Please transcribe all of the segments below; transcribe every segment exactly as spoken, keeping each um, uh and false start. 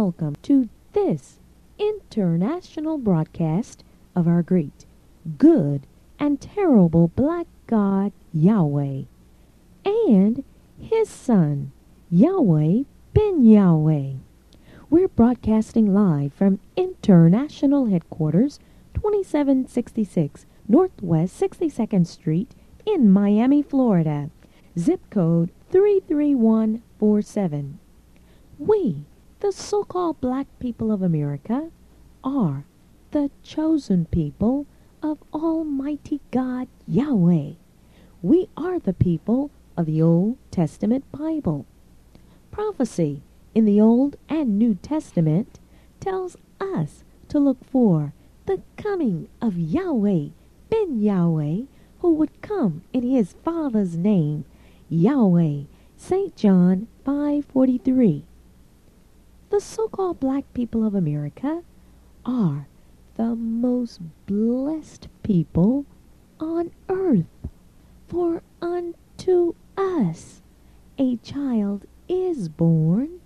welcome to this international broadcast of our great, good, and terrible black God Yahweh and his son Yahweh ben Yahweh. We're broadcasting live from International Headquarters, twenty-seven sixty-six Northwest sixty-second Street in Miami, Florida. Zip code three three one four seven. We, the so-called black people of America, are the chosen people of Almighty God Yahweh. We are the people of the Old Testament Bible. Prophecy in the Old and New Testament tells us to look for the coming of Yahweh ben Yahweh, who would come in his Father's name, Yahweh. Saint John five forty-three. The so-called black people of America are the most blessed people on earth. For unto us a child is born,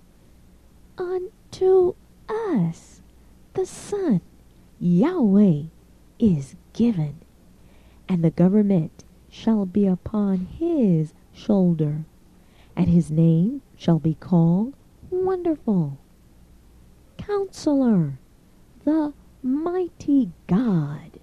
unto us the Son, Yahweh, is given, and the government shall be upon his shoulder, and his name shall be called Wonderful, Counselor, the Mighty God,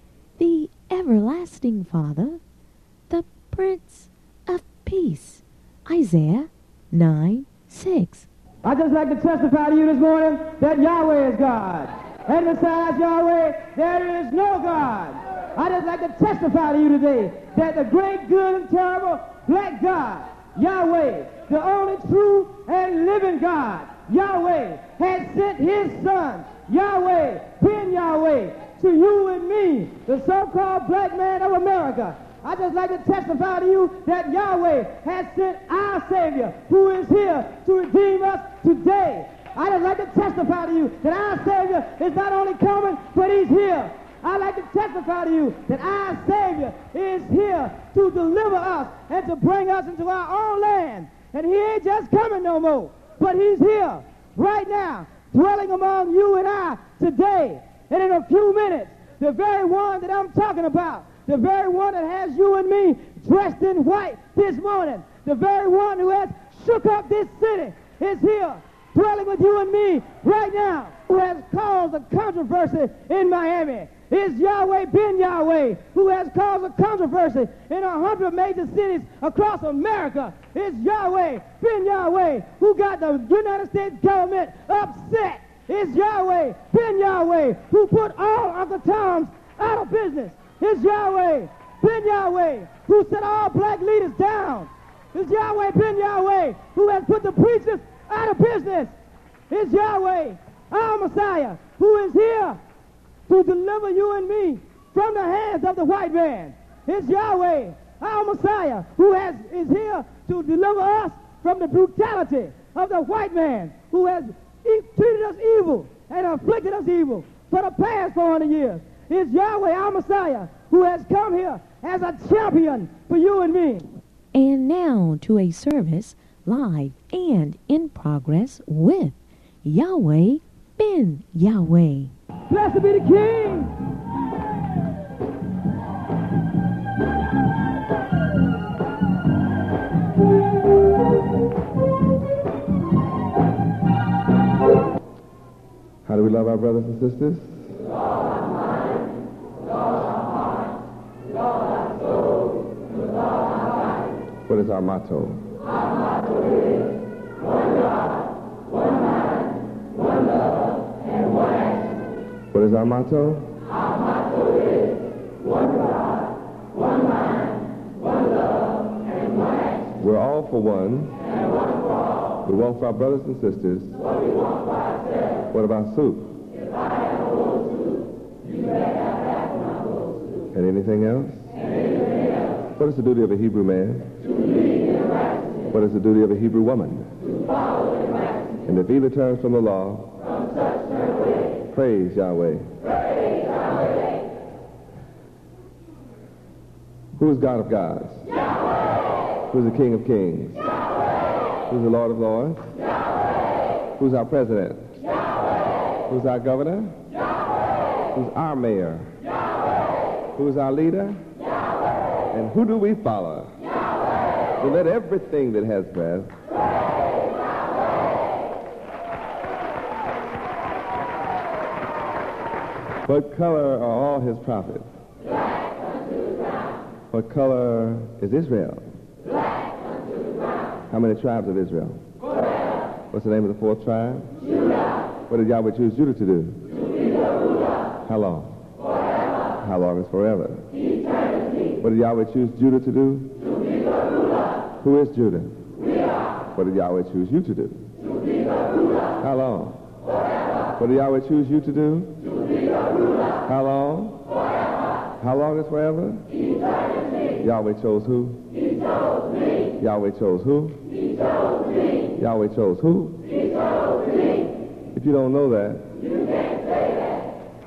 the Everlasting Father, the Prince of Peace. Isaiah nine six. I'd just like to testify to you this morning that Yahweh is God. And besides Yahweh, there is no God. I'd just like to testify to you today that the great, good, and terrible black God, Yahweh, the only true and living God, Yahweh, has sent his son, Yahweh, ben Yahweh, to you and me, the so-called black man of America. I'd just like to testify to you that Yahweh has sent our Savior, who is here to redeem us today. I'd just like to testify to you that our Savior is not only coming, but he's here. I'd like to testify to you that our Savior is here to deliver us and to bring us into our own land. And he ain't just coming no more, but he's here right now, dwelling among you and I today. And in a few minutes, the very one that I'm talking about, the very one that has you and me dressed in white this morning, the very one who has shook up this city, is here, dwelling with you and me right now, who has caused a controversy in Miami. Is Yahweh ben Yahweh, who has caused a controversy in a hundred major cities across America. Is Yahweh ben Yahweh, who got the United States government upset. Is Yahweh ben Yahweh, who put all Uncle Toms out of business. Is Yahweh ben Yahweh, who set all black leaders down. Is Yahweh ben Yahweh, who has put the preachers out of business. Is Yahweh, our Messiah, who is here to deliver you and me from the hands of the white man. It's Yahweh, our Messiah, who has, is here to deliver us from the brutality of the white man, who has e- treated us evil and afflicted us evil for the past four hundred years. It's Yahweh, our Messiah, who has come here as a champion for you and me. And now to a service live and in progress with Yahweh ben Yahweh. Blessed be the King. How do we love our brothers and sisters? With all our mind, with all our heart, with all our soul, with all our might. What is our motto? Our motto is one God, one mind, one love, and one action. What is our motto? Our motto is one God, one mind, one love, and one action. We're all for one. And one for all. We want for our brothers and sisters. What we want for ourselves. What about soup? If I have a bowl of soup, you better have half of my bowl of soup. And anything else? And anything else. What is the duty of a Hebrew man? To lead in righteousness. What is the duty of a Hebrew woman? To follow in righteousness. And if either turns from the law, From such turn away. praise Yahweh. Praise Yahweh. Who is God of gods? Yahweh. Who is the King of kings? Yahweh. Who is the Lord of lords? Yahweh. Who's our president? Yahweh. Who's our governor? Yahweh. Who's our mayor? Yahweh. Who's our leader? Yahweh. And who do we follow? Yahweh. So let everything that has breath praise Yahweh. What color are all his prophets? Black unto the ground. What color is Israel? Black unto the ground. How many tribes of Israel? Twelve. What's the name of the fourth tribe? Judah. What did Yahweh choose Judah to do? To be the ruler. How long? Forever. How long is forever? Eternity. What did Yahweh choose Judah to do? To be the ruler. Who is Judah? We are. What did Yahweh choose you to do? To be the ruler. How long? Forever. What did Yahweh choose you to do? To be the ruler. How long? Forever. How long is forever? Eternity. Yahweh chose who? He chose me. Yahweh chose who? He chose me. Yahweh chose who? He chose me. If you don't know that, You can't say that.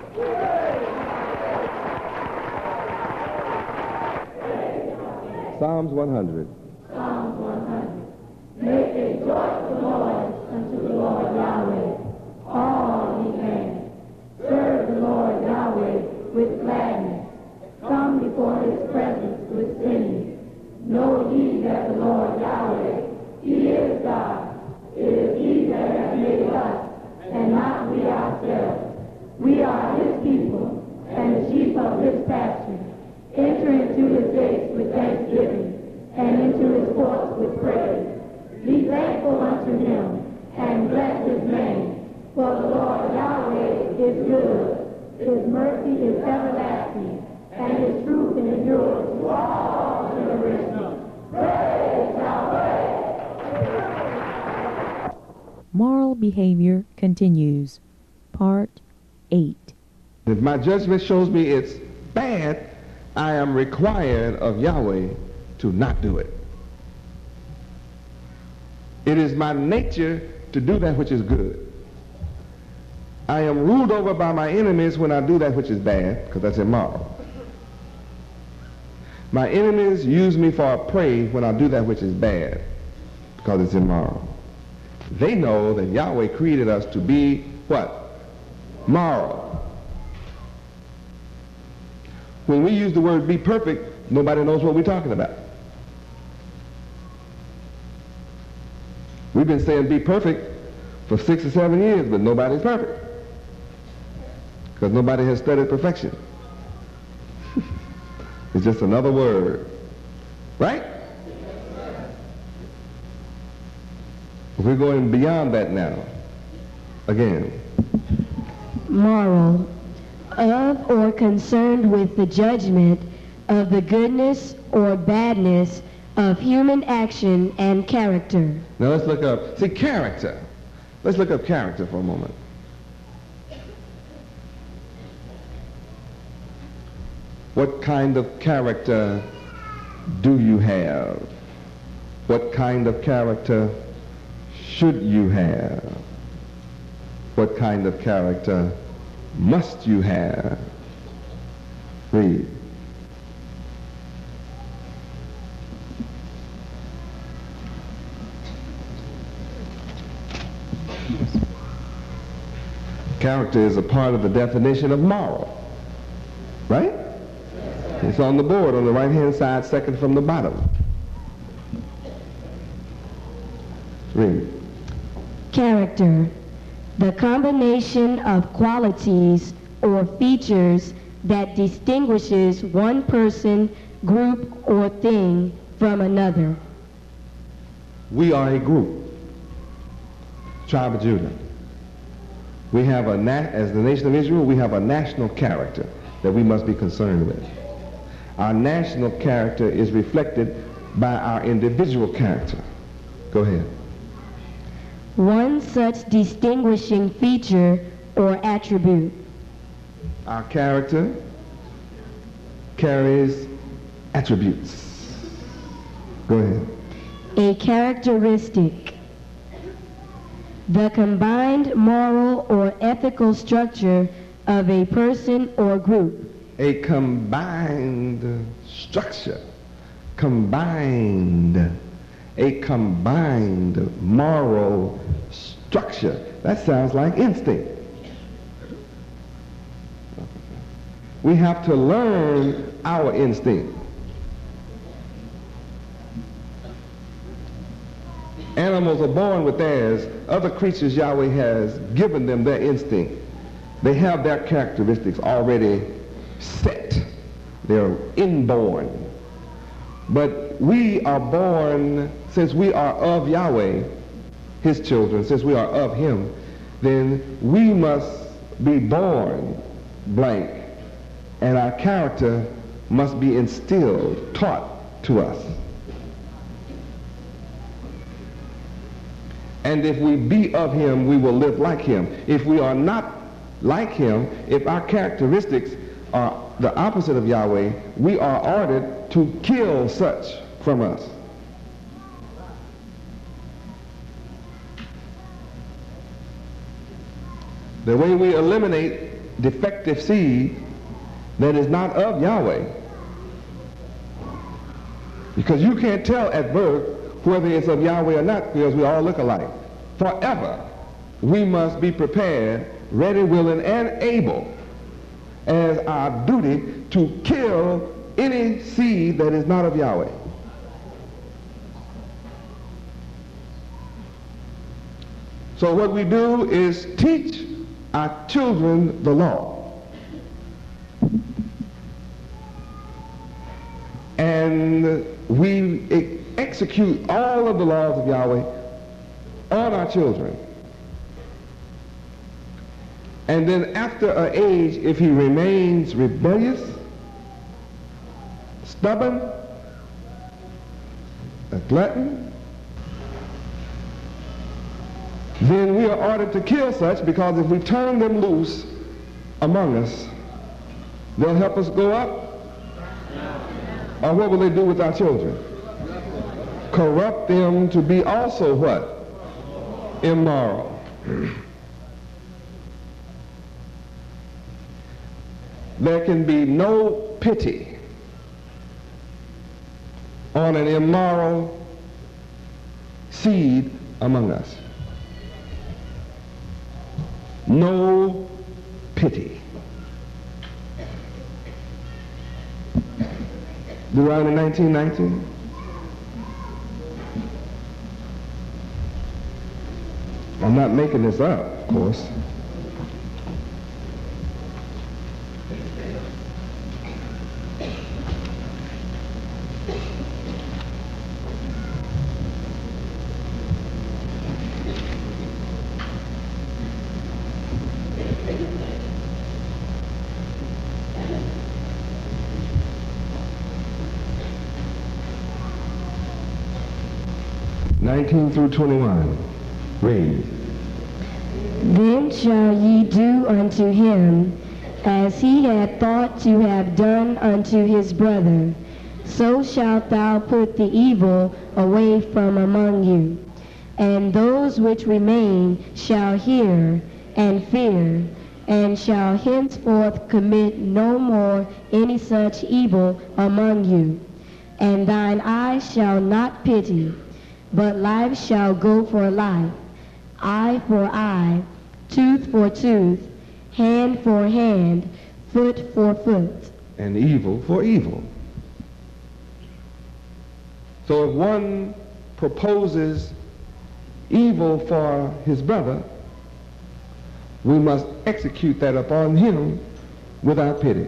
Psalms one hundred. Psalms one hundred. Make a joyful noise unto the Lord Yahweh, all ye lands. Serve the Lord Yahweh with gladness. Come before his presence with singing. Know ye that the Lord Yahweh, he is God. It is he that has made us, and not we ourselves. We are his people, and the sheep of his pasture. Enter into his gates with thanksgiving, and into his courts with praise. Be thankful unto him, and bless his name. For the Lord Yahweh is good. His mercy is everlasting, and his truth endures to all generations. Praise Yahweh! Moral behavior continues. Part eight. if my judgment shows me it's bad, I am required of Yahweh to not do it. It is my nature to do that which is good. I am ruled over by my enemies when I do that which is bad, because that's immoral. My enemies use me for a prey when I do that which is bad, because it's immoral. They know that Yahweh created us to be what? Moral. When we use the word be perfect, nobody knows what we're talking about. We've been saying be perfect for six or seven years, but nobody's perfect. Because nobody has studied perfection. It's just another word. Right? We're going beyond that now. Again. Moral. Of or concerned with the judgment of the goodness or badness of human action and character. Now let's look up, see, character. Let's look up character for a moment. What kind of character do you have? What kind of character should you have? What kind of character must you have? Read. Character is a part of the definition of moral, right? It's on the board on the right-hand side, second from the bottom. Read. Character. The combination of qualities or features that distinguishes one person, group, or thing from another. We are a group. Tribe of Judah. We have a, na- as the nation of Israel, we have a national character that we must be concerned with. Our national character is reflected by our individual character. Go ahead. One such distinguishing feature or attribute. Our character carries attributes. Go ahead. A characteristic. The combined moral or ethical structure of a person or group. A combined structure. Combined. A combined moral structure. That sounds like instinct. We have to learn our instinct. Animals are born with theirs. Other creatures, Yahweh has given them their instinct. They have their characteristics already set. They're inborn. But we are born, since we are of Yahweh, his children, since we are of him, then we must be born blank, and our character must be instilled, taught to us. And if we be of him, we will live like him. If we are not like him, if our characteristics are the opposite of Yahweh, we are ordered to kill such from us. The way we eliminate defective seed that is not of Yahweh, because you can't tell at birth whether it's of Yahweh or not, because we all look alike. Forever, we must be prepared, ready, willing, and able, as our duty, to kill any seed that is not of Yahweh. So what we do is teach our children the law. And we execute all of the laws of Yahweh on our children. And then after an age, if he remains rebellious, stubborn, a glutton, then we are ordered to kill such, because if we turn them loose among us, they'll help us go up. Or what will they do with our children? Corrupt them to be also what? Immoral. There can be no pity on an immoral seed among us. No pity. Deuteronomy nineteen nineteen. I'm not making this up, of course. nineteen through twenty-one. Read. Then shall ye do unto him as he had thought to have done unto his brother. So shalt thou put the evil away from among you. And those which remain shall hear and fear, and shall henceforth commit no more any such evil among you. And thine eye shall not pity, but life shall go for life, eye for eye, tooth for tooth, hand for hand, foot for foot. And evil for evil. So if one proposes evil for his brother, we must execute that upon him without pity.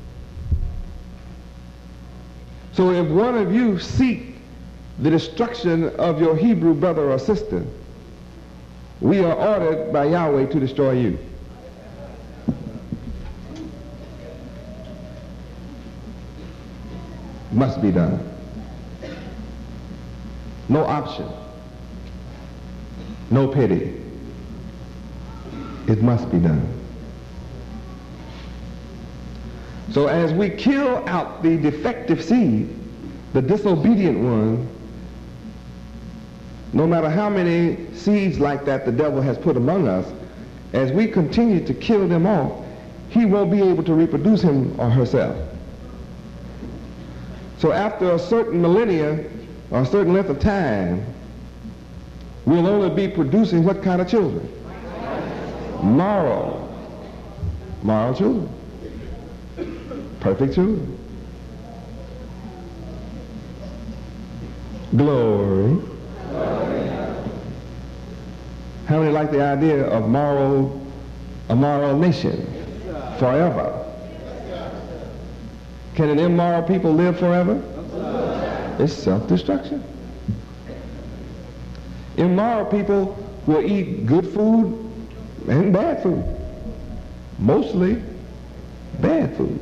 So if one of you seek the destruction of your Hebrew brother or sister, we are ordered by Yahweh to destroy you. Must be done. No option. No pity. It must be done. So as we kill out the defective seed, the disobedient one, no matter how many seeds like that the devil has put among us, as we continue to kill them off, he won't be able to reproduce him or herself. So after a certain millennia or a certain length of time, we'll only be producing what kind of children? Moral. Moral children. Perfect children. Glory. How many like the idea of moral, a moral nation forever? Can an immoral people live forever? It's self-destruction. Immoral people will eat good food and bad food. Mostly bad food.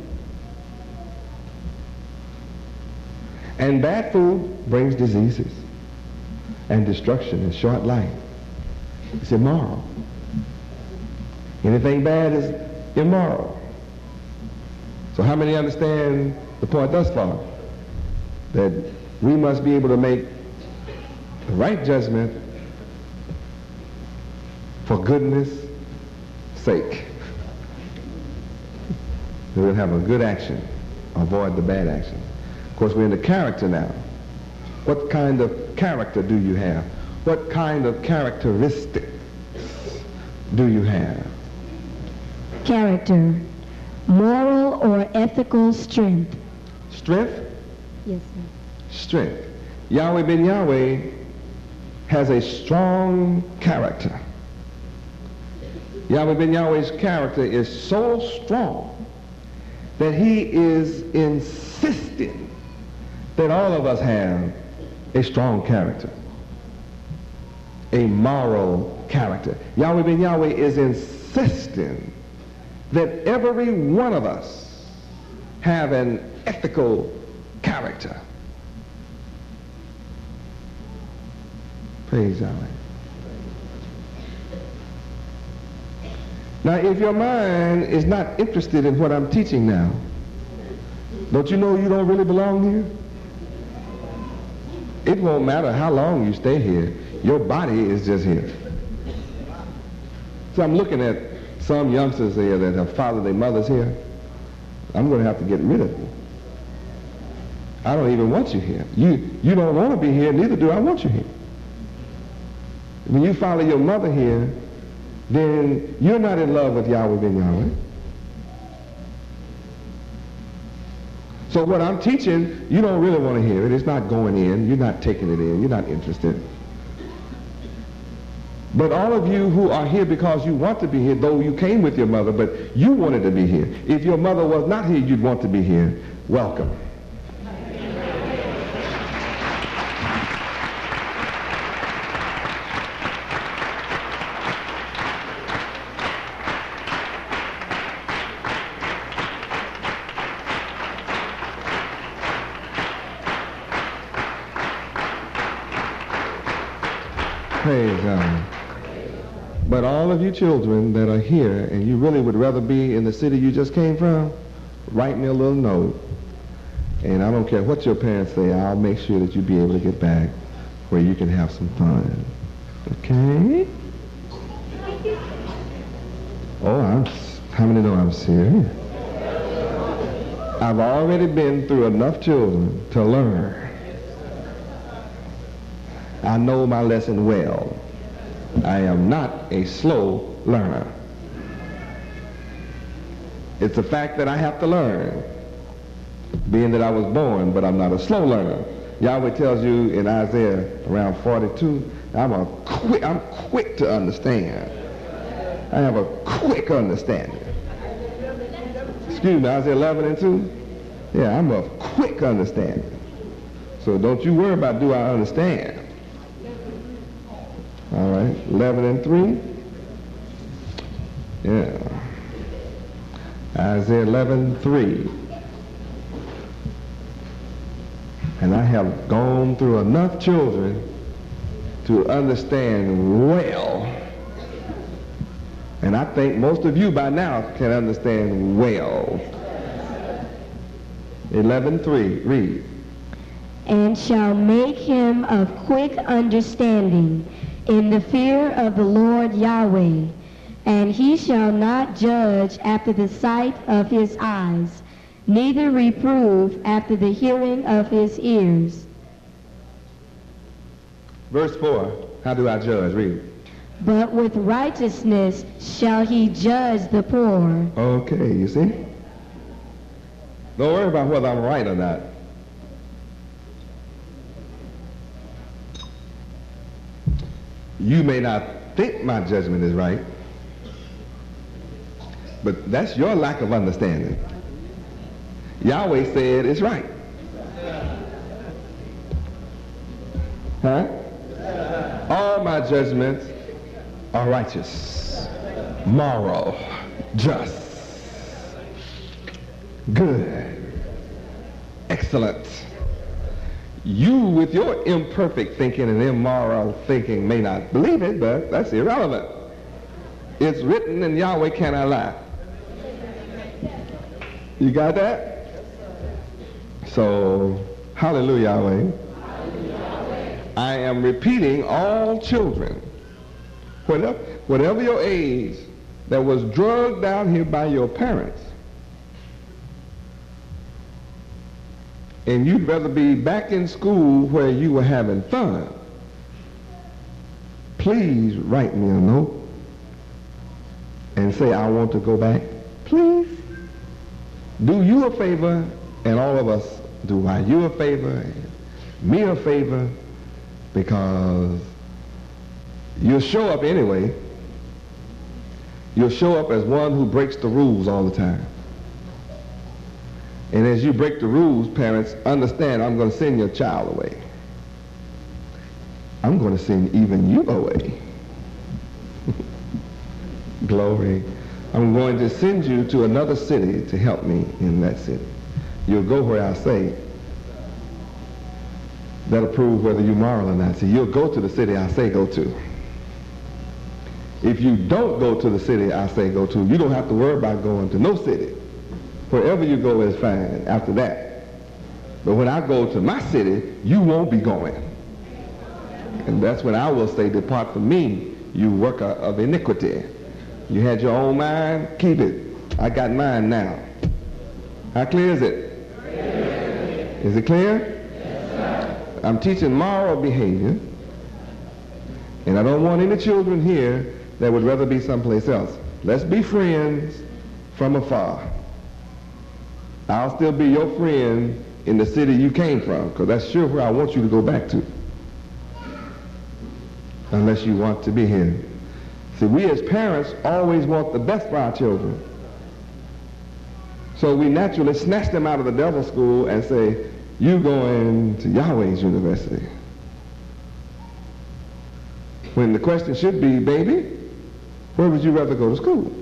And bad food brings diseases and destruction and short life. It's immoral. Anything bad is immoral. So how many understand the point thus far? That we must be able to make the right judgment for goodness sake. We'll have a good action, avoid the bad action. Of course, we're into character now. What kind of character do you have? What kind of characteristics do you have? Character. Moral or ethical strength. Strength? Yes, sir. Strength. Yahweh ben Yahweh has a strong character. Yahweh ben Yahweh's character is so strong that he is insisting that all of us have a strong character, a moral character. Yahweh ben Yahweh is insisting that every one of us have an ethical character. Praise Yahweh. Now, if your mind is not interested in what I'm teaching now, don't you know you don't really belong here? It won't matter how long you stay here. Your body is just here. So I'm looking at some youngsters here that have fathered their mothers here. I'm going to have to get rid of you. I don't even want you here. You, you don't want to be here, neither do I want you here. When you follow your mother here, then you're not in love with Yahweh ben Yahweh. So what I'm teaching, you don't really want to hear it. It's not going in. You're not taking it in. You're not interested. But all of you who are here because you want to be here, though you came with your mother, but you wanted to be here. If your mother was not here, you'd want to be here. Welcome. Praise God. But all of you children that are here and you really would rather be in the city you just came from, write me a little note. And I don't care what your parents say, I'll make sure that you be able to get back where you can have some fun. Okay? Oh, I'm, how many know I'm serious? I've already been through enough children to learn. I know my lesson well. I am not a slow learner. It's a fact that I have to learn, being that I was born, but I'm not a slow learner. Yahweh tells you in Isaiah around forty-two, I'm a quick, I'm quick to understand. I have a quick understanding. Excuse me, Isaiah eleven and two? Yeah, I'm a quick understanding. So don't you worry about do I understand. All right, eleven and three. Yeah. Isaiah eleven, three. And I have gone through enough children to understand well. And I think most of you by now can understand well. eleven, three, read. And shall make him of quick understanding in the fear of the Lord Yahweh, and he shall not judge after the sight of his eyes, neither reprove after the hearing of his ears. Verse four. How do I judge? Read it. But with righteousness shall he judge the poor. Okay, you see? Don't worry about whether I'm right or not. You may not think my judgment is right, but that's your lack of understanding. Yahweh said it's right. Huh? All my judgments are righteous, moral, just, good, excellent. You, with your imperfect thinking and immoral thinking, may not believe it, but that's irrelevant. It's written, and Yahweh cannot lie. You got that? So, hallelujah, Yahweh. I am repeating, all children, whatever, whatever your age, that was drugged down here by your parents, and you'd rather be back in school where you were having fun, please write me a note and say, I want to go back. Please. Do you a favor, and all of us do I you a favor, and me a favor, because you'll show up anyway. You'll show up as one who breaks the rules all the time. And as you break the rules, parents, understand I'm going to send your child away. I'm going to send even you away. Glory. I'm going to send you to another city to help me in that city. You'll go where I say. That'll prove whether you're moral or not. See, you'll go to the city I say go to. If you don't go to the city I say go to, you don't have to worry about going to no city. Wherever you go is fine after that. But when I go to my city, you won't be going. And that's when I will say, depart from me, you worker of iniquity. You had your own mind, keep it. I got mine now. How clear is it? Is it clear? I'm teaching moral behavior, and I don't want any children here that would rather be someplace else. Let's be friends from afar. I'll still be your friend in the city you came from, because that's sure where I want you to go back to, unless you want to be here. See, we as parents always want the best for our children. So we naturally snatch them out of the devil's school and say, you going to Yahweh's university. When the question should be, baby, where would you rather go to school?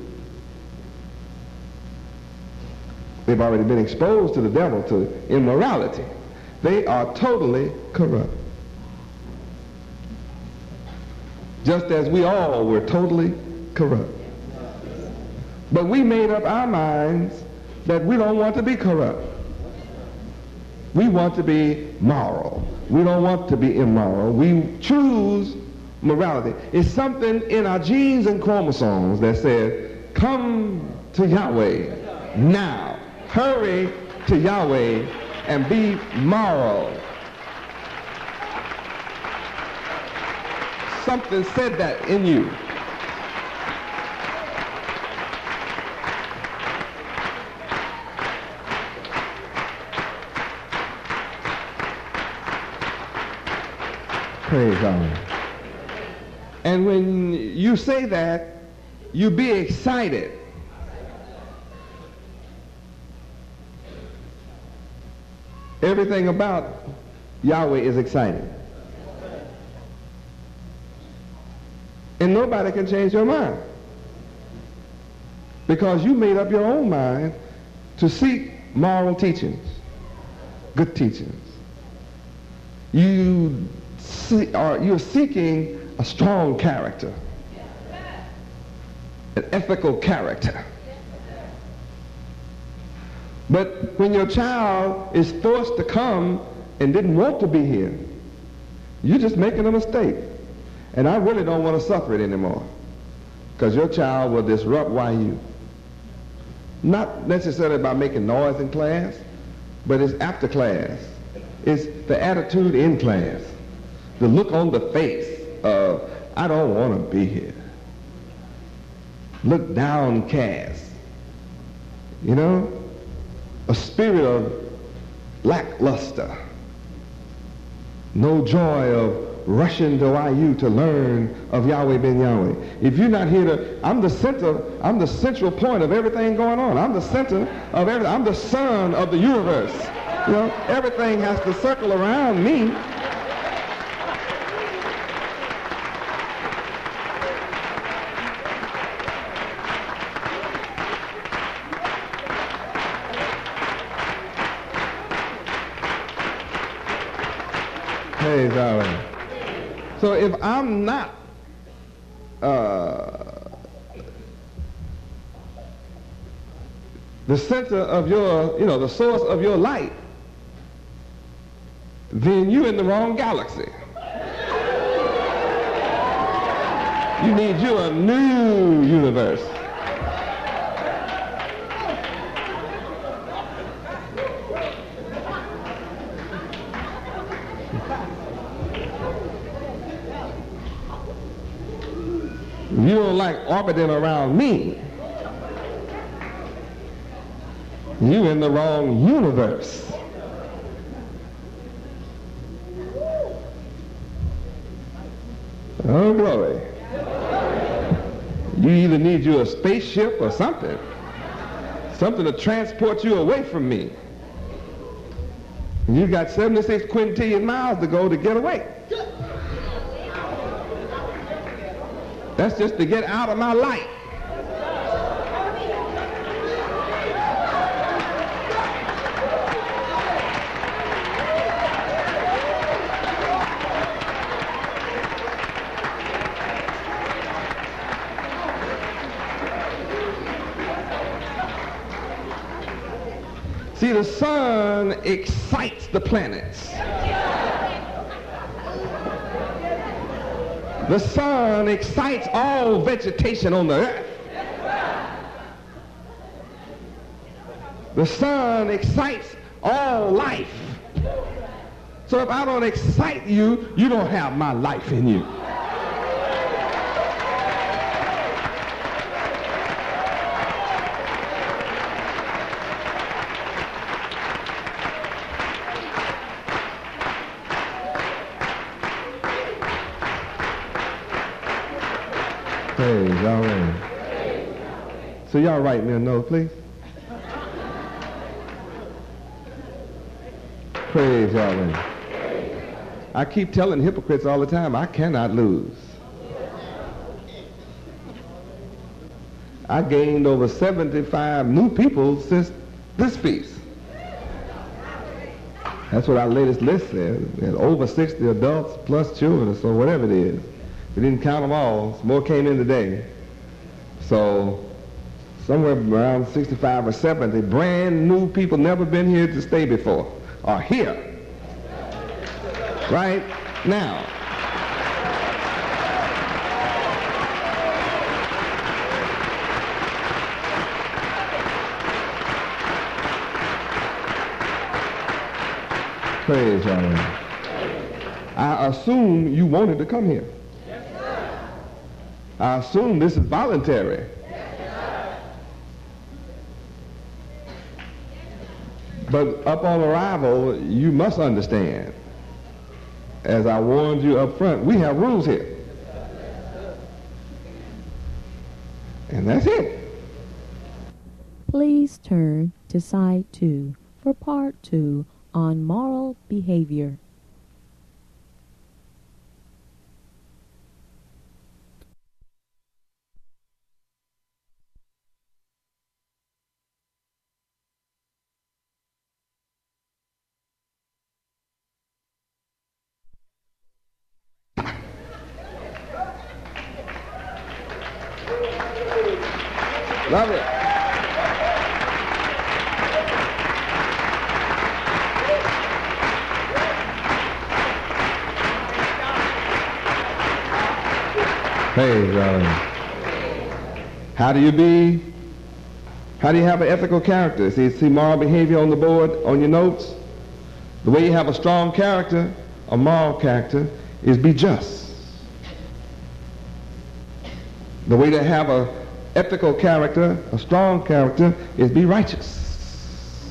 They've already been exposed to the devil, to immorality. They are totally corrupt. Just as we all were totally corrupt. But we made up our minds that we don't want to be corrupt. We want to be moral. We don't want to be immoral. We choose morality. It's something in our genes and chromosomes that says, come to Yahweh now. Hurry to Yahweh and be moral. Something said that in you. Praise God. And when you say that, you be excited. Everything about Yahweh is exciting. And nobody can change your mind, because you made up your own mind to seek moral teachings, good teachings. You see, are, you're seeking a strong character, an ethical character. But when your child is forced to come and didn't want to be here, you're just making a mistake. And I really don't want to suffer it anymore, because your child will disrupt Y U. Not necessarily by making noise in class, but it's after class. It's the attitude in class, the look on the face, of, I don't want to be here. Look downcast. You know? A spirit of lackluster. No joy of rushing to Y U to learn of Yahweh ben Yahweh. If you're not here to, I'm the center, I'm the central point of everything going on. I'm the center of everything. I'm the sun of the universe. You know, everything has to circle around me. Praise Yahweh. So if I'm not uh, the center of your, you know, the source of your light, then you're in the wrong galaxy. You need you a new universe. You don't like orbiting around me. You in the wrong universe. Oh, glory. You either need you a spaceship or something. Something to transport you away from me. You got seventy-six quintillion miles to go to get away. That's just to get out of my light. See, the sun excites the planets. The sun excites all vegetation on the earth. The sun excites all life. So if I don't excite you, you don't have my life in you. Praise Yahweh. So y'all write me a note, please. Praise Yahweh. I keep telling hypocrites all the time, I cannot lose. I gained over seventy-five new people since this feast. That's what our latest list says. We had over sixty adults plus children, so whatever it is. We didn't count them all. More came in today. So somewhere around sixty-five or seventy brand new people never been here to stay before are here right now. Praise Yahweh. I assume you wanted to come here. I assume this is voluntary. But upon arrival, you must understand, as I warned you up front, we have rules here. And that's it. Please turn to side two for part two on moral behavior. Love it. Praise God. How do you be? How do you have an ethical character? See, see moral behavior on the board, on your notes? The way you have a strong character, a moral character, is be just. The way to have a ethical character, a strong character, is be righteous.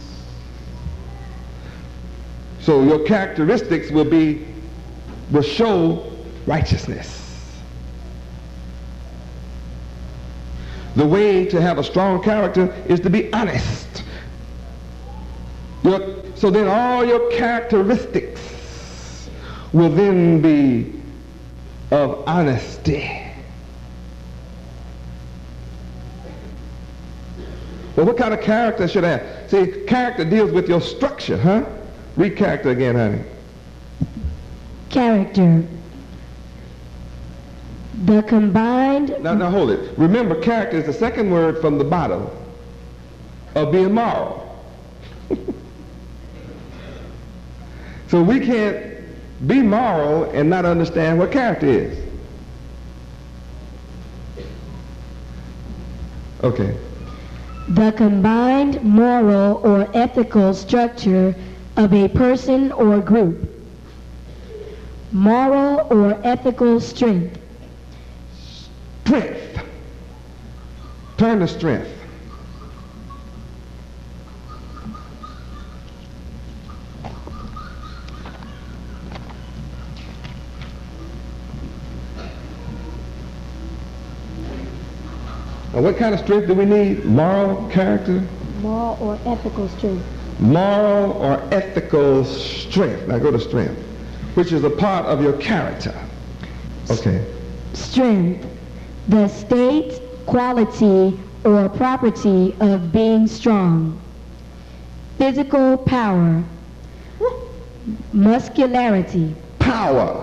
So your characteristics will be, will show righteousness. The way to have a strong character is to be honest. Your, so then all your characteristics will then be of honesty. Well, what kind of character should I have? See, character deals with your structure, huh? Read character again, honey. Character. The combined... Now, now hold it. Remember, character is the second word from the bottom of being moral. So we can't be moral and not understand what character is. Okay. The combined moral or ethical structure of a person or group. Moral or ethical strength. Strength. Turn to strength. Now, what kind of strength do we need? Moral character? Moral or ethical strength. Moral or ethical strength. Now go to strength, which is a part of your character. Okay. Strength. The state, quality, or property of being strong. Physical power. Muscularity. Power.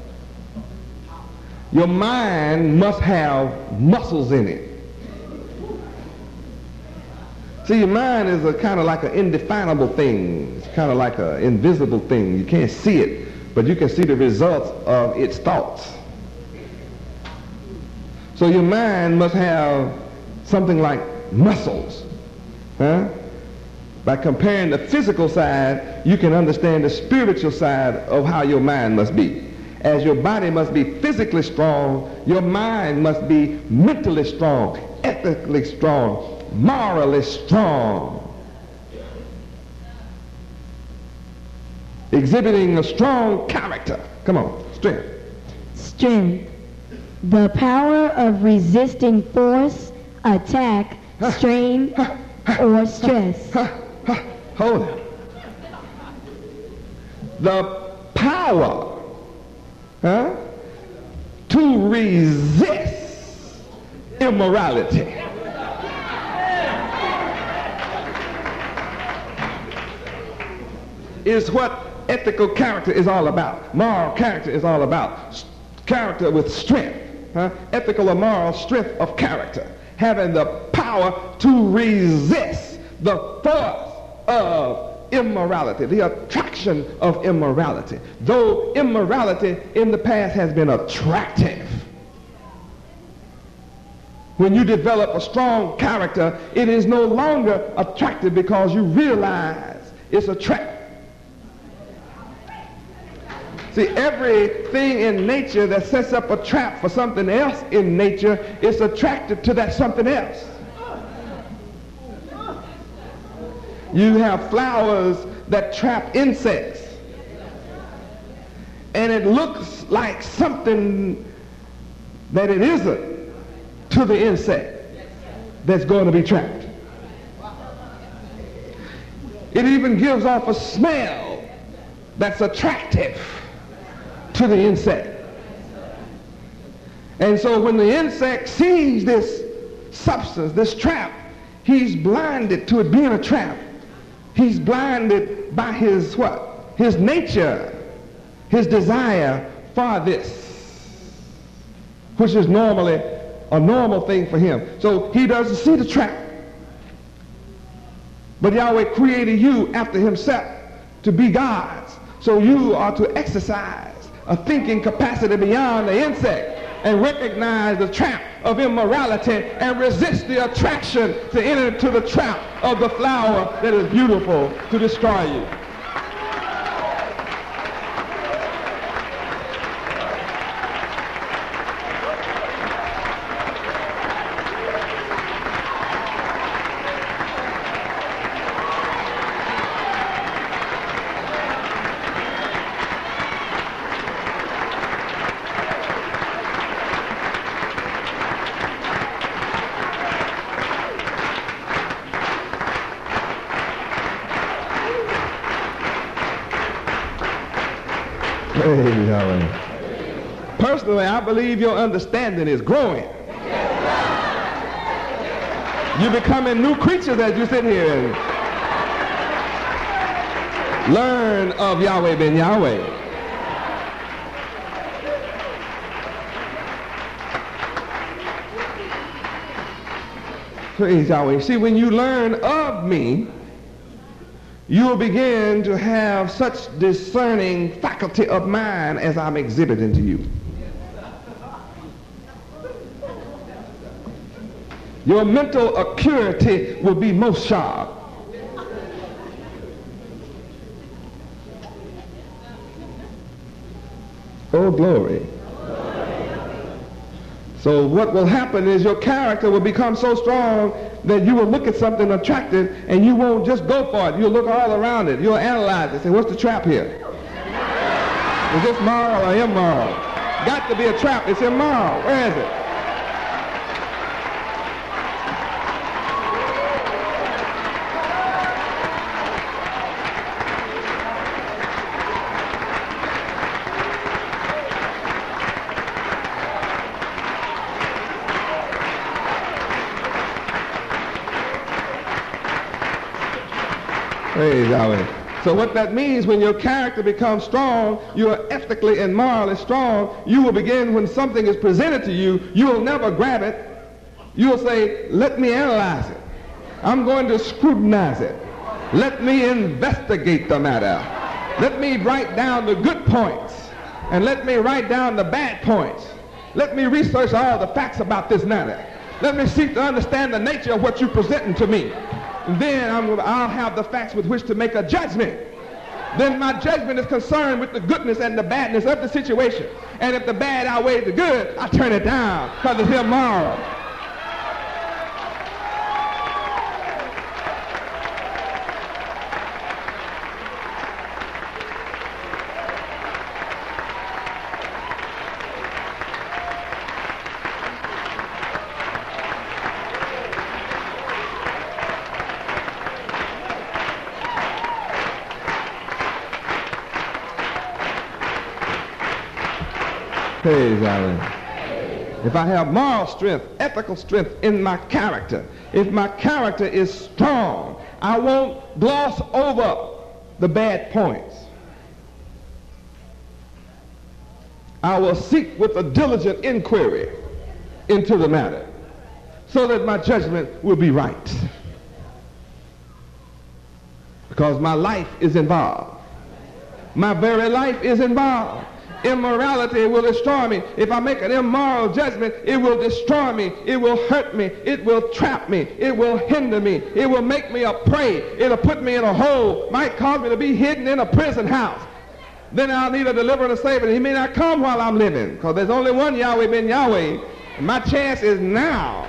Your mind must have muscles in it. See, your mind is a kind of like an indefinable thing. It's kind of like an invisible thing. You can't see it, but you can see the results of its thoughts. So your mind must have something like muscles. Huh? By comparing the physical side, you can understand the spiritual side of how your mind must be. As your body must be physically strong, your mind must be mentally strong, ethically strong, morally strong, exhibiting a strong character. Come on, strength. Strength. The power of resisting force, attack, strain, or stress. Hold it. The power, huh, to resist immorality. Is what ethical character is all about. Moral character is all about. S- character with strength. Huh? Ethical or moral strength of character. Having the power to resist the force of immorality, the attraction of immorality. Though immorality in the past has been attractive. When you develop a strong character, it is no longer attractive because you realize it's attractive. See, everything in nature that sets up a trap for something else in nature is attracted to that something else. You have flowers that trap insects. And it looks like something that it isn't to the insect that's going to be trapped. It even gives off a smell that's attractive to the insect. And so when the insect sees this substance, this trap, he's blinded to it being a trap. He's blinded by his what? His nature, his desire for this, which is normally a normal thing for him. So he doesn't see the trap. But Yahweh created you after himself to be God's. So you are to exercise a thinking capacity beyond the insect and recognize the trap of immorality and resist the attraction to enter into the trap of the flower that is beautiful to destroy you. Praise Yahweh. Personally, I believe your understanding is growing. You're becoming new creatures as you sit here and learn of Yahweh ben Yahweh. Praise Yahweh. See, when you learn of me, you'll begin to have such discerning faculty of mind as I'm exhibiting to you. Your mental acuity will be most sharp. Oh, glory. So what will happen is your character will become so strong that you will look at something attractive and you won't just go for it. You'll look all around it. You'll analyze it. Say, what's the trap here? Is this moral or immoral? Got to be a trap. It's immoral. Where is it? Praise Yahweh. So what that means, when your character becomes strong, you are ethically and morally strong, you will begin, when something is presented to you, you will never grab it. You will say, let me analyze it. I'm going to scrutinize it. Let me investigate the matter. Let me write down the good points. And let me write down the bad points. Let me research all the facts about this matter. Let me seek to understand the nature of what you're presenting to me. And then I'm, I'll have the facts with which to make a judgment. Then my judgment is concerned with the goodness and the badness of the situation. And if the bad outweighs the good, I turn it down because it's immoral. Praise Yahweh. If I have moral strength, ethical strength in my character, if my character is strong, I won't gloss over the bad points. I will seek with a diligent inquiry into the matter so that my judgment will be right. Because my life is involved. My very life is involved. Immorality will destroy me. If I make an immoral judgment, it will destroy me. It will hurt me. It will trap me. It will hinder me. It will make me a prey. It'll put me in a hole. Might cause me to be hidden in a prison house. Then I'll need a deliverer and a savior. He may not come while I'm living, because there's only one Yahweh ben Yahweh. And my chance is now.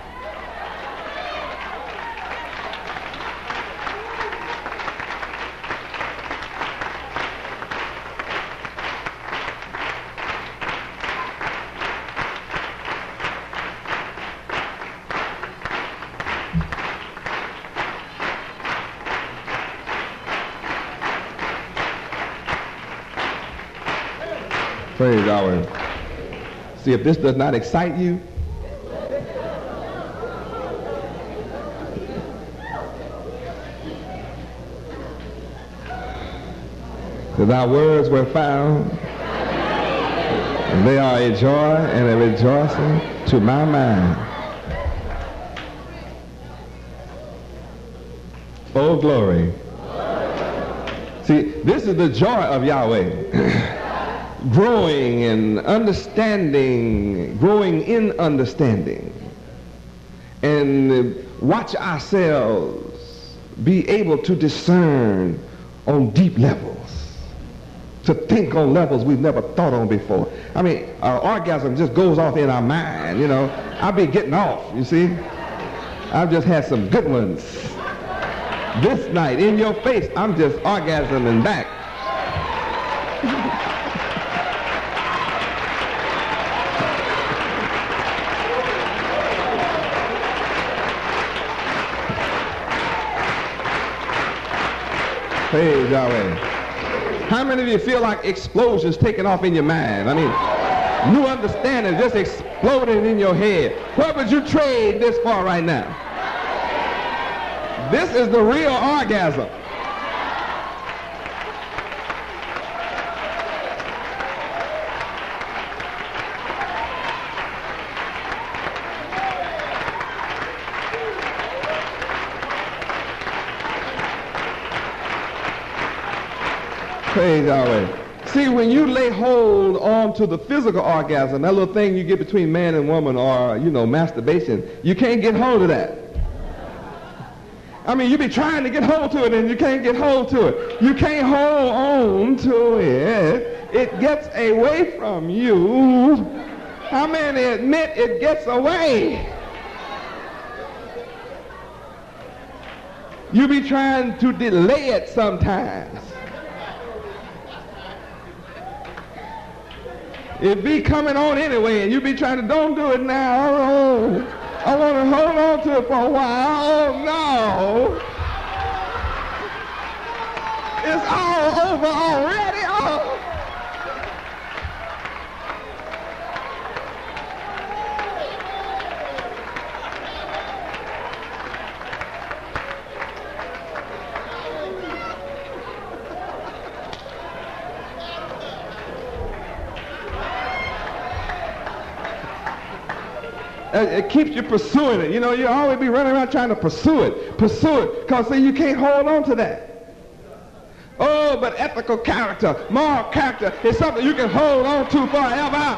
Praise Yahweh. See, if this does not excite you, that thy words were found, and they are a joy and a rejoicing to my mind. Oh, glory. See, this is the joy of Yahweh. Growing in understanding, growing in understanding, and watch ourselves be able to discern on deep levels, to think on levels we've never thought on before. I mean, our orgasm just goes off in our mind, you know. I'll be getting off, you see. I've just had some good ones. This night, in your face, I'm just orgasming back. Praise Yahweh. How many of you feel like explosions taking off in your mind? I mean, new understanding just exploding in your head. What would you trade this for right now? This is the real orgasm. Praise Yahweh. See, when you lay hold on to the physical orgasm, that little thing you get between man and woman, or, you know, masturbation, you can't get hold of that. I mean, you be trying to get hold to it and you can't get hold to it. You can't hold on to it. It gets away from you. How many admit it gets away? You be trying to delay it sometimes. It be coming on anyway, and you be trying to, don't do it now. Oh, I want to hold on to it for a while. Oh, no. It's all over already. Oh. It keeps you pursuing it. You know, you always be running around trying to pursue it, pursue it, because see, you can't hold on to that. Oh, but ethical character, moral character is something you can hold on to forever.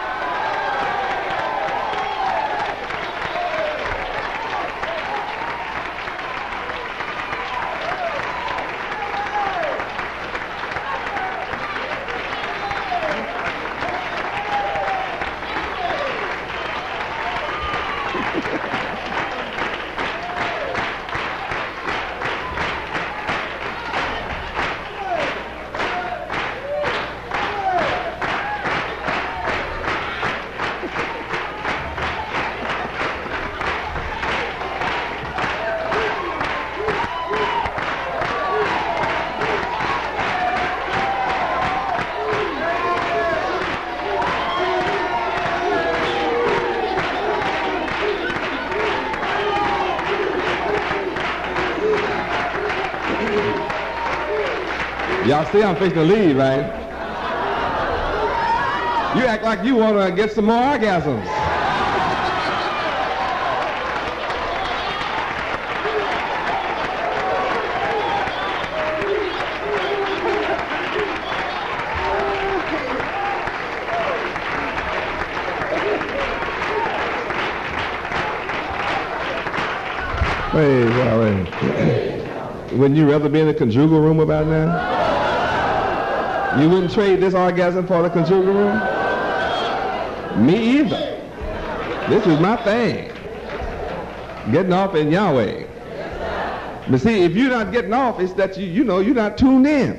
Y'all see I'm fixing to leave, right? You act like you want to get some more orgasms. Praise Yahweh. Wouldn't you rather be in the conjugal room about now? You wouldn't trade this orgasm for the conjugal room? Me either. This is my thing. Getting off in Yahweh. But see, if you're not getting off, it's that you, you know, you're not tuned in.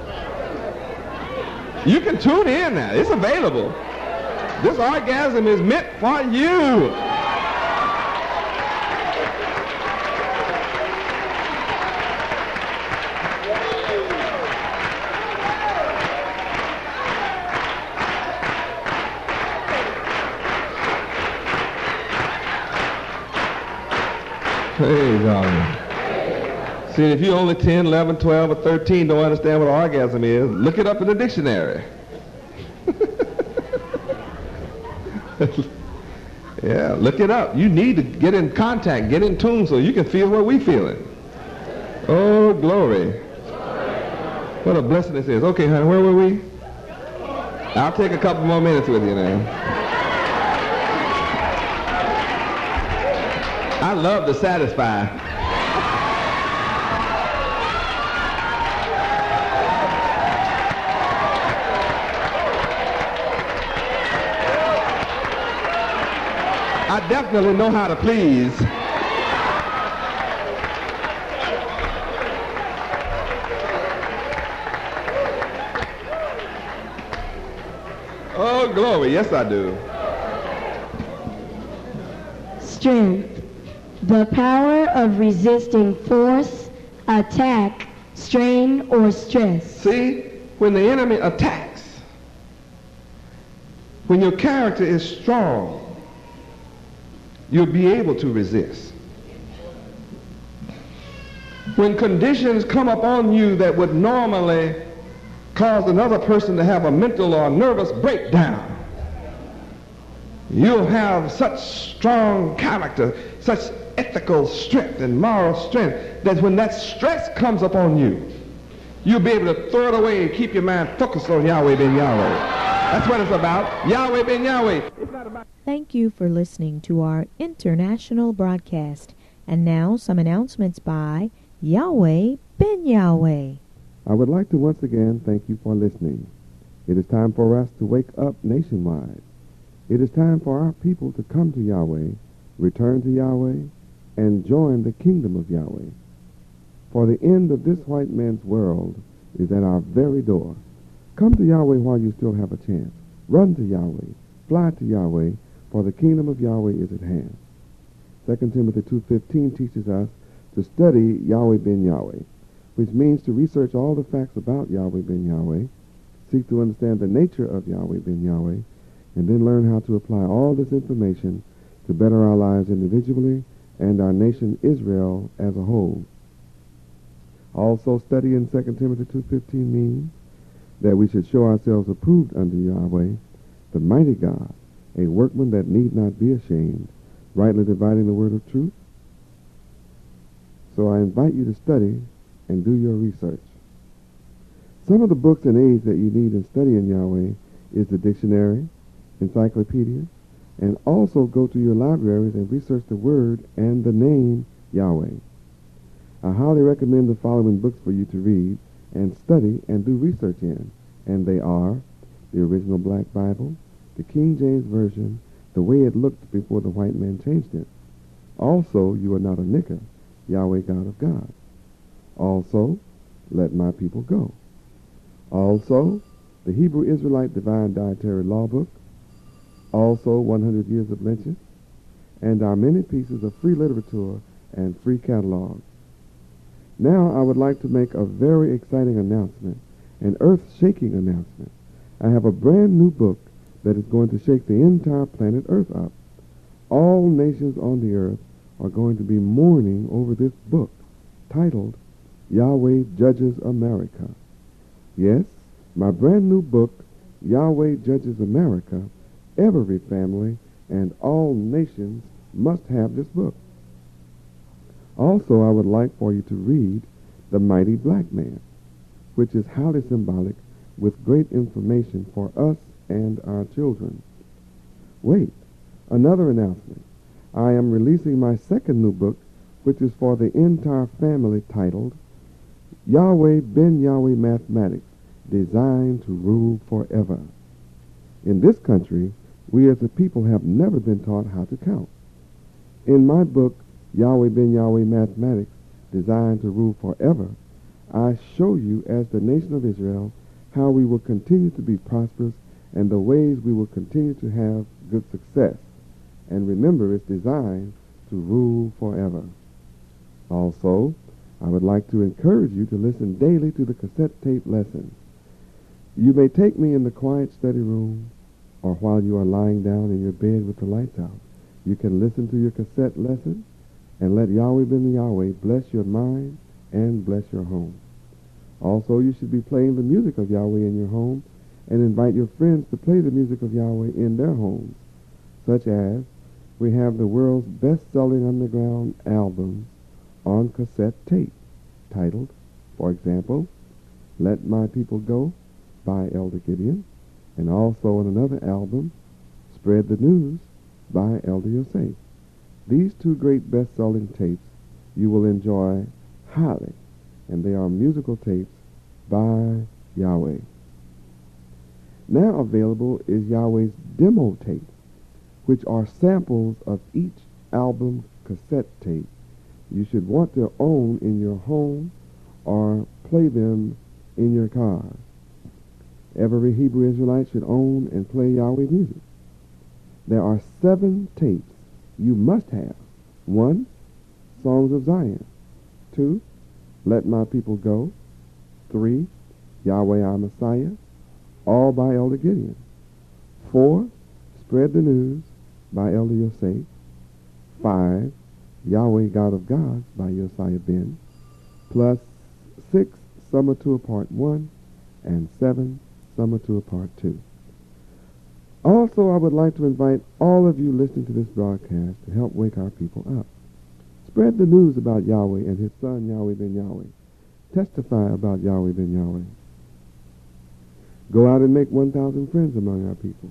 You can tune in now. It's available. This orgasm is meant for you. Praise God. See, if you're only ten, eleven, twelve, or thirteen, don't understand what orgasm is, look it up in the dictionary. Yeah, look it up. You need to get in contact, get in tune so you can feel what we're feeling. Oh, glory. What a blessing this is. Okay, honey, where were we? I'll take a couple more minutes with you now. I love to satisfy. I definitely know how to please. Oh, glory. Yes, I do. Strength. The power of resisting force, attack, strain, or stress. See, when the enemy attacks, when your character is strong, you'll be able to resist. When conditions come upon you that would normally cause another person to have a mental or nervous breakdown, you'll have such strong character, such ethical strength and moral strength that when that stress comes upon you, you'll be able to throw it away and keep your mind focused on Yahweh ben Yahweh. That's what it's about. Yahweh ben Yahweh. It's not about. Thank you for listening to our international broadcast. And now some announcements by Yahweh ben Yahweh. I would like to once again thank you for listening. It is time for us to wake up nationwide. It is time for our people to come to Yahweh, return to Yahweh, and join the kingdom of Yahweh. For the end of this white man's world is at our very door. Come to Yahweh while you still have a chance. Run to Yahweh. Fly to Yahweh, for the kingdom of Yahweh is at hand. Second Timothy two fifteen teaches us to study Yahweh ben Yahweh, which means to research all the facts about Yahweh ben Yahweh, seek to understand the nature of Yahweh ben Yahweh, and then learn how to apply all this information to better our lives individually and our nation Israel as a whole. Also, studying Second Timothy two fifteen means that we should show ourselves approved unto Yahweh, the mighty God, a workman that need not be ashamed, rightly dividing the word of truth. So I invite you to study and do your research. Some of the books and aids that you need in studying Yahweh is the dictionary, encyclopedia, and also go to your libraries and research the word and the name Yahweh. I highly recommend the following books for you to read and study and do research in, and they are the original Black Bible, the King James Version, the way it looked before the white man changed it. Also, You Are Not a Nigger, Yahweh God of God. Also, Let My People Go. Also, the Hebrew Israelite Divine Dietary Law Book. Also, one hundred Years of Lynching, and our many pieces of free literature and free catalog. Now I would like to make a very exciting announcement, an earth-shaking announcement. I have a brand new book that is going to shake the entire planet Earth up. All nations on the earth are going to be mourning over this book, titled Yahweh Judges America. Yes, my brand new book, Yahweh Judges America. Every family and all nations must have this book. Also, I would like for you to read The Mighty Black Man, which is highly symbolic with great information for us and our children. Wait, another announcement. I am releasing my second new book, which is for the entire family, titled Yahweh ben Yahweh Mathematics, Designed to Rule Forever. In this country, we as a people have never been taught how to count. In my book, Yahweh ben Yahweh Mathematics, Designed to Rule Forever, I show you as the nation of Israel how we will continue to be prosperous and the ways we will continue to have good success. And remember, it's designed to rule forever. Also, I would like to encourage you to listen daily to the cassette tape lessons. You may take me in the quiet study room, or while you are lying down in your bed with the lights out. You can listen to your cassette lesson and let Yahweh ben Yahweh bless your mind and bless your home. Also, you should be playing the music of Yahweh in your home and invite your friends to play the music of Yahweh in their homes, such as we have the world's best-selling underground albums on cassette tape, titled, for example, Let My People Go by Elder Gideon, and also on another album, Spread the News by Elder Yosef. These two great best-selling tapes you will enjoy highly, and they are musical tapes by Yahweh. Now available is Yahweh's demo tape, which are samples of each album cassette tape you should want to own in your home or play them in your car. Every Hebrew Israelite should own and play Yahweh music. There are seven tapes you must have. One, Songs of Zion. Two, Let My People Go. Three, Yahweh Our Messiah, all by Elder Gideon. Four, Spread the News by Elder Yosef. Five, Yahweh God of Gods by Josiah Ben. Plus six, Summer Tour Part one, and seven, Summer Tour Part two. Also, I would like to invite all of you listening to this broadcast to help wake our people up. Spread the news about Yahweh and his son Yahweh Ben Yahweh. Testify about Yahweh Ben Yahweh. Go out and make one thousand friends among our people.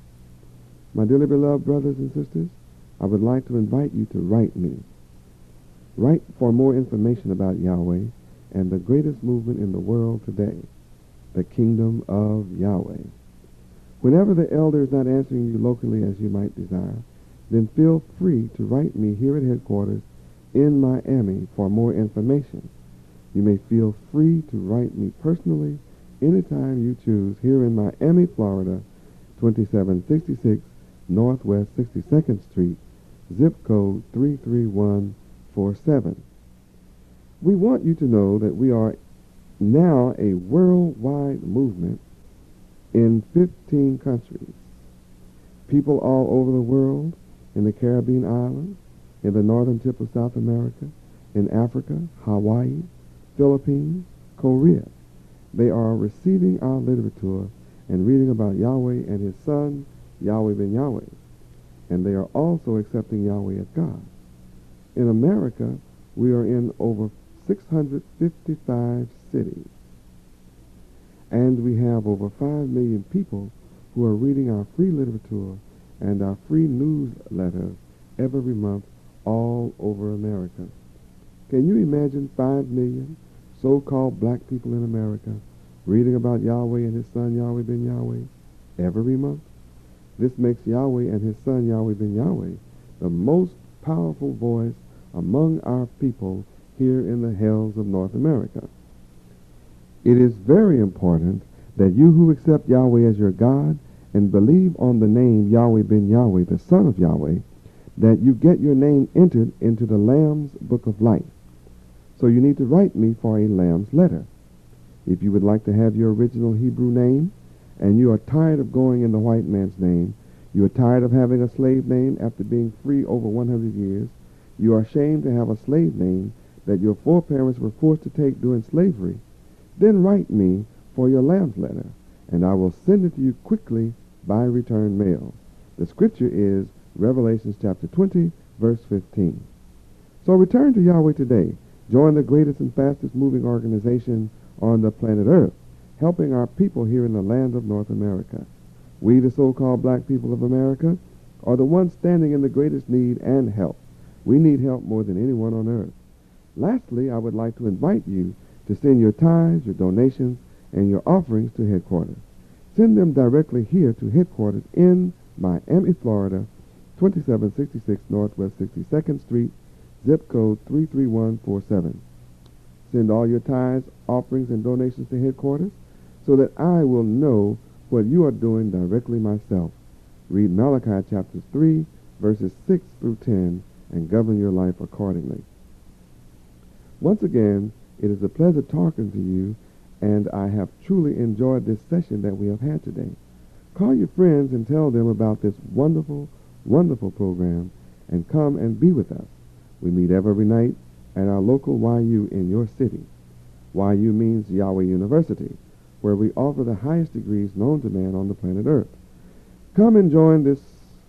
My dearly beloved brothers and sisters, I would like to invite you to write me. Write for more information about Yahweh and the greatest movement in the world today, the Kingdom of Yahweh. Whenever the elder is not answering you locally as you might desire, then feel free to write me here at headquarters in Miami for more information. You may feel free to write me personally anytime you choose here in Miami, Florida, twenty-seven sixty-six Northwest sixty-second Street, zip code three three one four seven. We want you to know that we are now a worldwide movement in fifteen countries. People all over the world, in the Caribbean islands, in the northern tip of South America, in Africa, Hawaii, Philippines, Korea. They are receiving our literature and reading about Yahweh and his son, Yahweh Ben Yahweh. And they are also accepting Yahweh as God. In America, we are in over six hundred fifty-five cities. And we have over five million people who are reading our free literature and our free newsletters every month all over America. Can you imagine five million so-called black people in America reading about Yahweh and his son Yahweh Ben Yahweh every month? This makes Yahweh and his son Yahweh Ben Yahweh the most powerful voice among our people here in the hells of North America. It is very important that you who accept Yahweh as your God and believe on the name Yahweh Ben Yahweh, the Son of Yahweh, that you get your name entered into the Lamb's Book of Life. So you need to write me for a Lamb's letter. If you would like to have your original Hebrew name, and you are tired of going in the white man's name, you are tired of having a slave name after being free over one hundred years, you are ashamed to have a slave name that your foreparents were forced to take during slavery, then write me for your Lamb's letter, and I will send it to you quickly by return mail. The scripture is Revelation chapter twenty, verse fifteen. So return to Yahweh today. Join the greatest and fastest moving organization on the planet Earth, helping our people here in the land of North America. We, the so-called black people of America, are the ones standing in the greatest need and help. We need help more than anyone on earth. Lastly, I would like to invite you to send your tithes, your donations, and your offerings to headquarters. Send them directly here to headquarters in Miami, Florida, twenty-seven sixty-six Northwest sixty-second Street, zip code three three one four seven. Send all your tithes, offerings, and donations to headquarters so that I will know what you are doing directly myself. Read Malachi chapters three, verses six through ten, and govern your life accordingly. Once again, it is a pleasure talking to you, and I have truly enjoyed this session that we have had today. Call your friends and tell them about this wonderful, wonderful program, and come and be with us. We meet every night at our local Y U in your city. Y U means Yahweh University, where we offer the highest degrees known to man on the planet Earth. Come and join this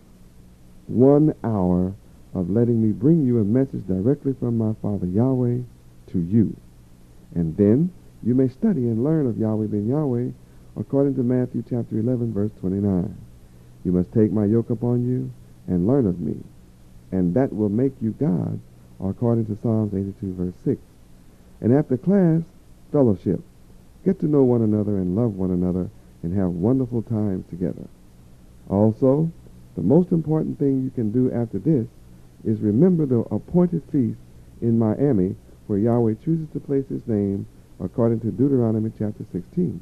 one hour of letting me bring you a message directly from my Father Yahweh to you. And then you may study and learn of Yahweh Ben Yahweh according to Matthew chapter eleven, verse twenty-nine. You must take my yoke upon you and learn of me, and that will make you God, according to Psalms eighty-two, verse six. And after class, fellowship. Get to know one another and love one another and have wonderful times together. Also, the most important thing you can do after this is remember the appointed feast in Miami where Yahweh chooses to place his name according to Deuteronomy chapter sixteen.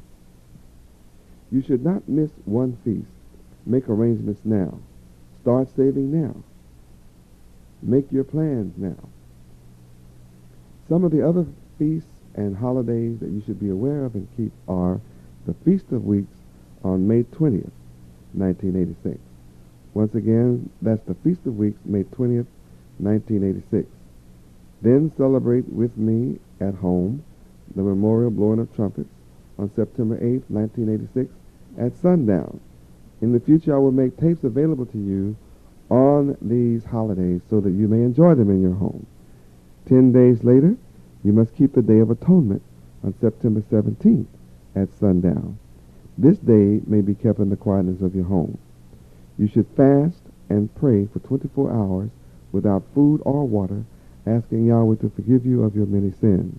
You should not miss one feast. Make arrangements now. Start saving now. Make your plans now. Some of the other feasts and holidays that you should be aware of and keep are the Feast of Weeks on May twentieth, nineteen eighty-six. Once again, that's the Feast of Weeks, May twentieth, nineteen eighty-six. Then celebrate with me at home the memorial blowing of trumpets on September eighth, nineteen eighty-six at sundown. In the future, I will make tapes available to you on these holidays so that you may enjoy them in your home. Ten days later, you must keep the Day of Atonement on September seventeenth at sundown. This day may be kept in the quietness of your home. You should fast and pray for twenty-four hours without food or water, asking Yahweh to forgive you of your many sins.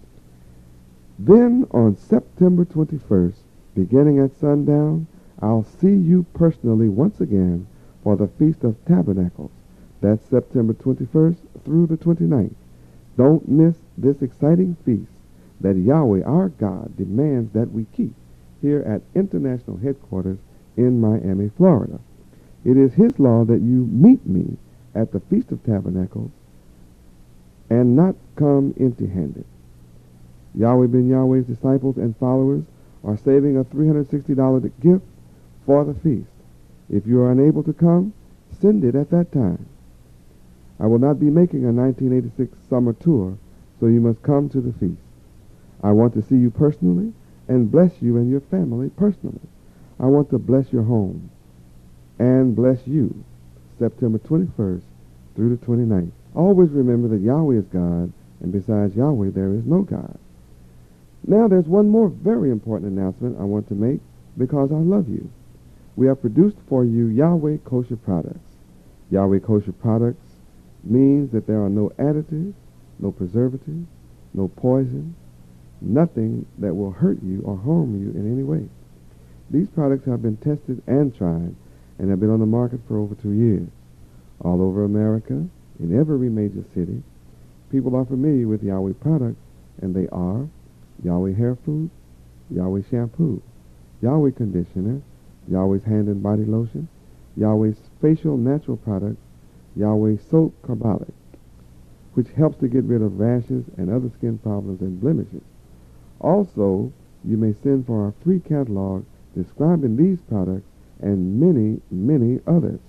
Then on September twenty-first, beginning at sundown, I'll see you personally once again for the Feast of Tabernacles. That's September twenty-first through the twenty-ninth. Don't miss this exciting feast that Yahweh, our God, demands that we keep here at International Headquarters in Miami, Florida. It is His law that you meet me at the Feast of Tabernacles and not come empty-handed. Yahweh ben Yahweh's disciples and followers are saving a three hundred sixty dollars gift for the feast. If you are unable to come, send it at that time. I will not be making a nineteen eighty-six summer tour, so you must come to the feast. I want to see you personally and bless you and your family personally. I want to bless your home and bless you September twenty-first through the twenty-ninth. Always remember that Yahweh is God, and besides Yahweh there is no God. Now there's one more very important announcement I want to make because I love you. We have produced for you Yahweh Kosher products. Yahweh Kosher products means that there are no additives, no preservatives, no poison, nothing that will hurt you or harm you in any way. These products have been tested and tried and have been on the market for over two years. All over America, in every major city, people are familiar with Yahweh products, and they are Yahweh hair food, Yahweh shampoo, Yahweh conditioner, Yahweh's hand and body lotion, Yahweh's facial natural product, Yahweh soap carbolic, which helps to get rid of rashes and other skin problems and blemishes. Also, you may send for our free catalog describing these products and many, many others.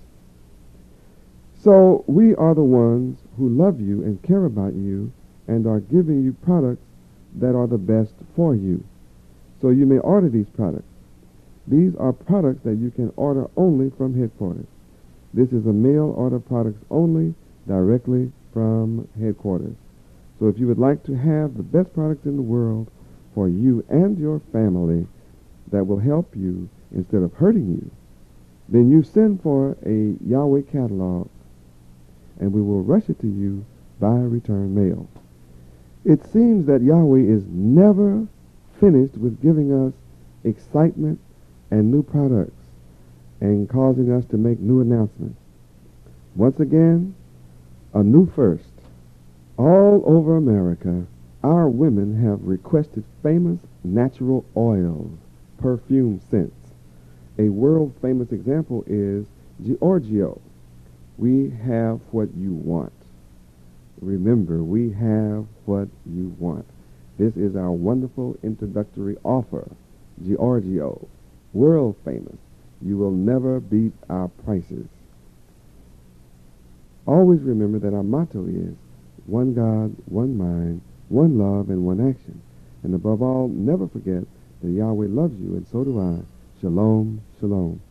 So we are the ones who love you and care about you and are giving you products that are the best for you. So you may order these products. These are products that you can order only from headquarters. This is a mail order products only directly from headquarters. So if you would like to have the best products in the world for you and your family that will help you instead of hurting you, then you send for a Yahweh catalog and we will rush it to you by return mail. It seems that Yahweh is never finished with giving us excitement and new products and causing us to make new announcements. Once again, a new first. All over America, our women have requested famous natural oils, perfume scents. A world-famous example is Giorgio. We have what you want. Remember, we have what you want. This is our wonderful introductory offer. Giorgio, world famous. You will never beat our prices. Always remember that our motto is one God, one mind, one love, and one action. And above all, never forget that Yahweh loves you, and so do I. Shalom, shalom.